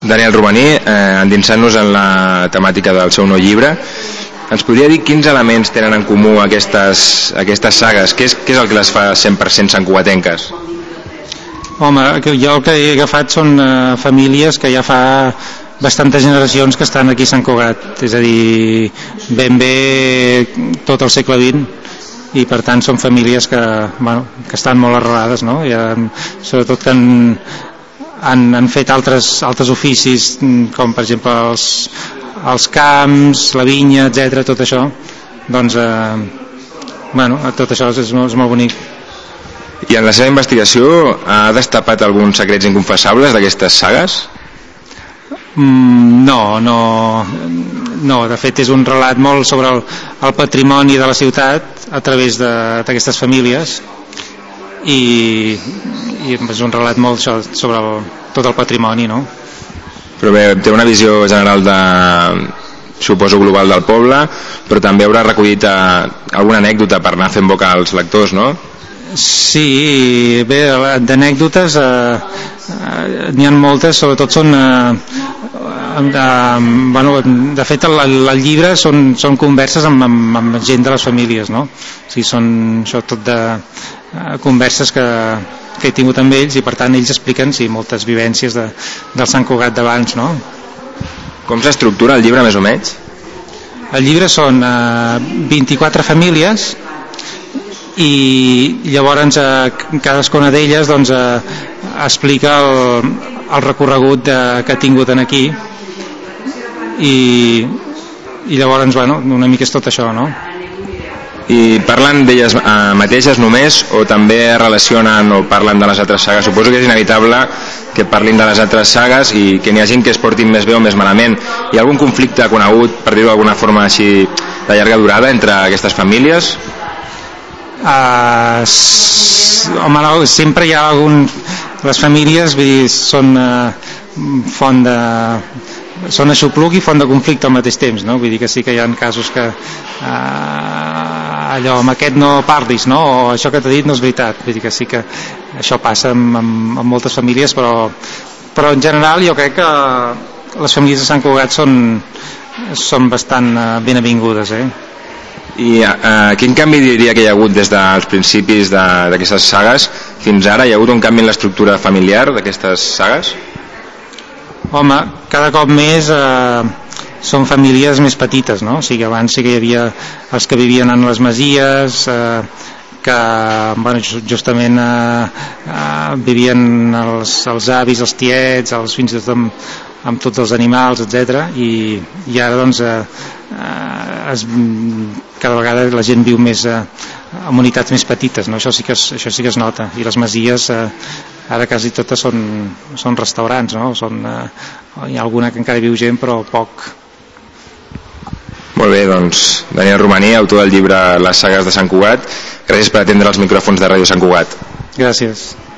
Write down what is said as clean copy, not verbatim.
Daniel Romaní, endinsant-nos en la temàtica del seu nou llibre, ens podria dir quins elements tenen en comú aquestes sagues? Què és el que les fa 100% santcugatenques? Home, jo el que he agafat són famílies que ja fa bastantes generacions que estan aquí a Sant Cugat, és a dir, ben bé tot el segle XX, i per tant són famílies que estan molt arrelades, no? Sobretot que han fet altres oficis, com per exemple els camps, la vinya, etc. Tot això, doncs tot això és molt bonic. I en la seva investigació ha destapat alguns secrets inconfessables d'aquestes sagues? No, de fet és un relat molt sobre el patrimoni de la ciutat a través d'aquestes famílies, i és un relat molt sobre tot el patrimoni, no? Però bé, té una visió general suposo global del poble, però també haurà recollit alguna anècdota per anar fent boca als lectors, no? Sí, bé, d'anècdotes n'hi ha moltes, sobretot són de fet el llibre són converses amb gent de les famílies, no? O sigui, són això tot de converses que he tingut amb ells, i per tant ells expliquen moltes vivències del Sant Cugat d'abans, no? Com s'estructura el llibre més o menys? El llibre són 24 famílies, i llavors cadascuna d'elles explica el recorregut que ha tingut aquí, i llavors una mica és tot això, no? I parlen d'elles mateixes només, o també relacionen o parlen de les altres sagues? Suposo que és inevitable que parlin de les altres sagues i que n'hi ha gent que es portin més bé o més malament. Hi ha algun conflicte conegut, per dir-ho d'alguna forma així, de llarga durada entre aquestes famílies? Sempre hi ha les famílies, vull dir, són són aixopluc i font de conflicte al mateix temps, no? Vull dir que sí que hi ha casos que allò, amb aquest no parlis, no? O això que t'ha dit no és veritat. Vull dir que sí que això passa amb moltes famílies, però en general jo crec que les famílies de Sant Cugat són bastant ben avingudes, I quin canvi diria que hi ha hagut des dels principis d'aquestes sagues fins ara? Hi ha hagut un canvi en l'estructura familiar d'aquestes sagues? Home, cada cop més són famílies més petites, no? O sigui, abans sí que hi havia els que vivien en les masies, que justament vivien els avis, els tiets, fins i tot amb tots els animals, etc. I ara doncs cada vegada la gent viu més en unitats més petites, no? Això sí que es nota. I les masies ara quasi totes són restaurants, no? Hi ha alguna que encara viu gent, però poc. Molt bé, doncs Daniel Romaní, autor del llibre Les sagues de Sant Cugat, gràcies per atendre els micròfons de Ràdio Sant Cugat. Gràcies.